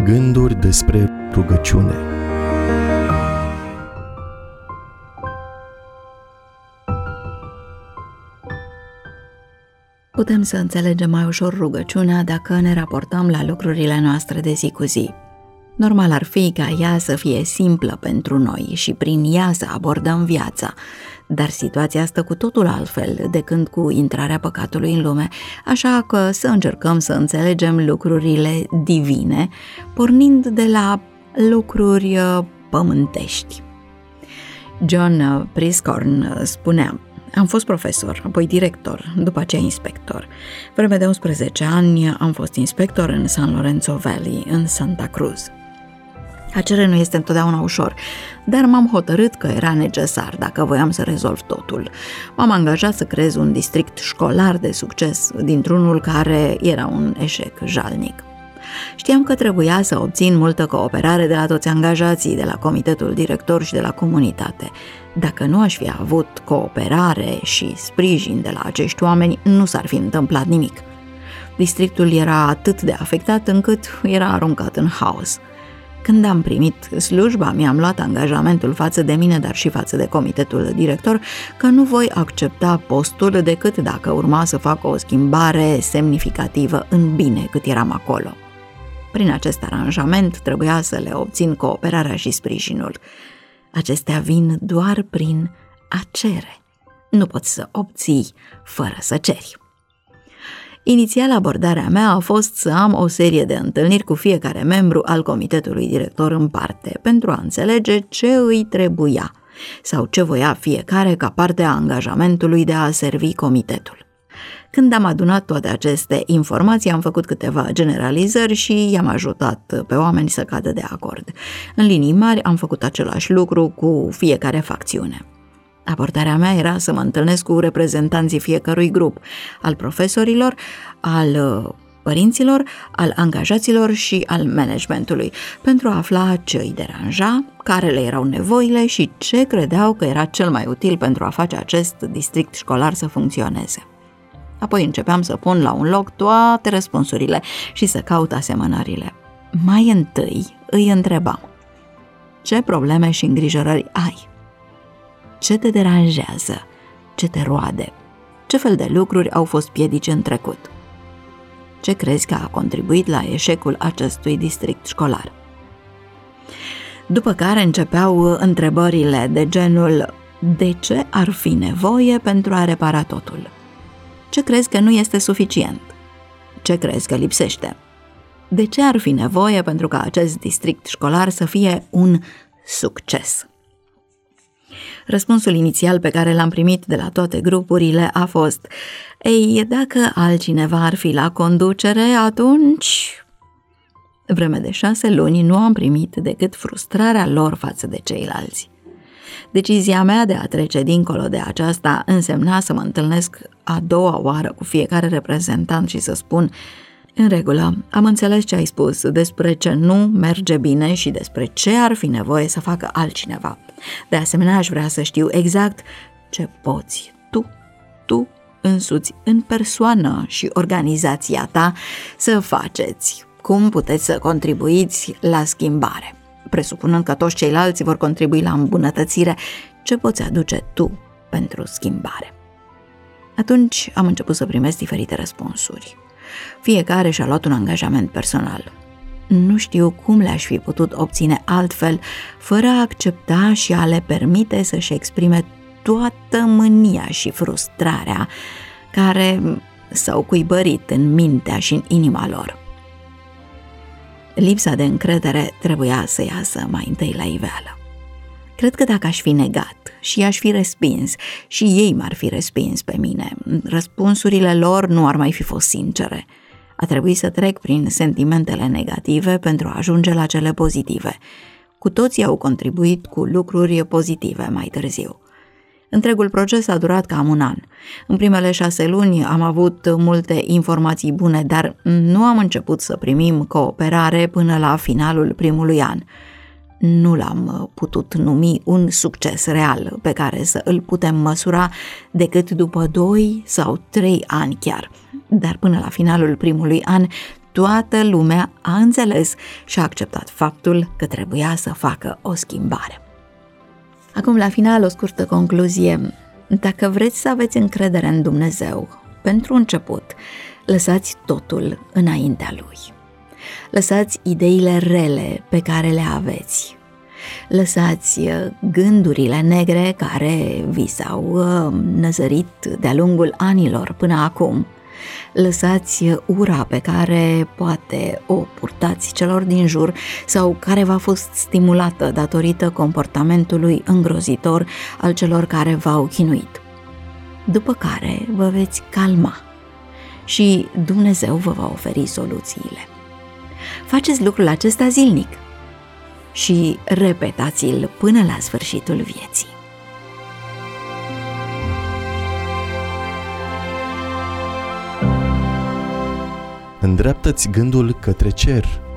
Gânduri despre rugăciune. Putem să înțelegem mai ușor rugăciunea dacă ne raportăm la lucrurile noastre de zi cu zi. Normal ar fi ca ea să fie simplă pentru noi și prin ea să abordăm viața, dar situația stă cu totul altfel de când cu intrarea păcatului în lume, așa că să încercăm să înțelegem lucrurile divine, pornind de la lucruri pământești. John Priscorn spunea: am fost profesor, apoi director, după aceea inspector. Vreme de 11 ani am fost inspector în San Lorenzo Valley, în Santa Cruz. A cere nu este întotdeauna ușor, dar m-am hotărât că era necesar dacă voiam să rezolv totul. M-am angajat să creez un district școlar de succes dintr-unul care era un eșec jalnic. Știam că trebuia să obțin multă cooperare de la toți angajații, de la comitetul director și de la comunitate. Dacă nu aș fi avut cooperare și sprijin de la acești oameni, nu s-ar fi întâmplat nimic. Districtul era atât de afectat încât era aruncat în haos. Când am primit slujba, mi-am luat angajamentul față de mine, dar și față de comitetul director, că nu voi accepta postul decât dacă urma să fac o schimbare semnificativă în bine cât eram acolo. Prin acest aranjament trebuia să le obțin cooperarea și sprijinul. Acestea vin doar prin a cere. Nu poți să obții fără să ceri. Inițial, abordarea mea a fost să am o serie de întâlniri cu fiecare membru al comitetului director în parte, pentru a înțelege ce îi trebuia sau ce voia fiecare ca parte a angajamentului de a servi comitetul. Când am adunat toate aceste informații, am făcut câteva generalizări și i-am ajutat pe oameni să cadă de acord. În linii mari am făcut același lucru cu fiecare facțiune. Abordarea mea era să mă întâlnesc cu reprezentanții fiecărui grup, al profesorilor, al părinților, al angajaților și al managementului, pentru a afla ce îi deranja, care le erau nevoile și ce credeau că era cel mai util pentru a face acest district școlar să funcționeze. Apoi începeam să pun la un loc toate răspunsurile și să caut asemănările. Mai întâi îi întrebam: ce probleme și îngrijorări ai? Ce te deranjează? Ce te roade? Ce fel de lucruri au fost piedici în trecut? Ce crezi că a contribuit la eșecul acestui district școlar? După care începeau întrebările de genul: de ce ar fi nevoie pentru a repara totul? Ce crezi că nu este suficient? Ce crezi că lipsește? De ce ar fi nevoie pentru ca acest district școlar să fie un succes? Răspunsul inițial pe care l-am primit de la toate grupurile a fost: ei, dacă altcineva ar fi la conducere, atunci... Vreme de 6 luni nu am primit decât frustrarea lor față de ceilalți. Decizia mea de a trece dincolo de aceasta însemna să mă întâlnesc a doua oară cu fiecare reprezentant și să spun: în regulă, am înțeles ce ai spus despre ce nu merge bine și despre ce ar fi nevoie să facă altcineva. De asemenea, aș vrea să știu exact ce poți tu însuți în persoană și organizația ta să faceți, cum puteți să contribuiți la schimbare. Presupunând că toți ceilalți vor contribui la îmbunătățire, ce poți aduce tu pentru schimbare? Atunci am început să primesc diferite răspunsuri. Fiecare și-a luat un angajament personal. Nu știu cum le-aș fi putut obține altfel, fără a accepta și a le permite să-și exprime toată mânia și frustrarea care s-au cuibărit în mintea și în inima lor. Lipsa de încredere trebuia să iasă mai întâi la iveală. Cred că dacă aș fi negat și i-aș fi respins și ei m-ar fi respins pe mine, răspunsurile lor nu ar mai fi fost sincere. A trebuit să trec prin sentimentele negative pentru a ajunge la cele pozitive. Cu toții au contribuit cu lucruri pozitive mai târziu. Întregul proces a durat cam 1 an. În primele 6 luni am avut multe informații bune, dar nu am început să primim cooperare până la finalul primului an. Nu l-am putut numi un succes real pe care să îl putem măsura decât după 2 sau 3 ani chiar. Dar până la finalul primului an toată lumea a înțeles și a acceptat faptul că trebuia să facă o schimbare. Acum, la final, o scurtă concluzie. Dacă vreți să aveți încredere în Dumnezeu, pentru început, lăsați totul înaintea Lui. Lăsați ideile rele pe care le aveți. Lăsați gândurile negre care vi s-au năzărit de-a lungul anilor până acum. Lăsați ura pe care poate o purtați celor din jur sau care v-a fost stimulată datorită comportamentului îngrozitor al celor care v-au chinuit. După care vă veți calma și Dumnezeu vă va oferi soluțiile. Faceți lucrul acesta zilnic și repetați-l până la sfârșitul vieții. Îndreaptă-ți gândul către cer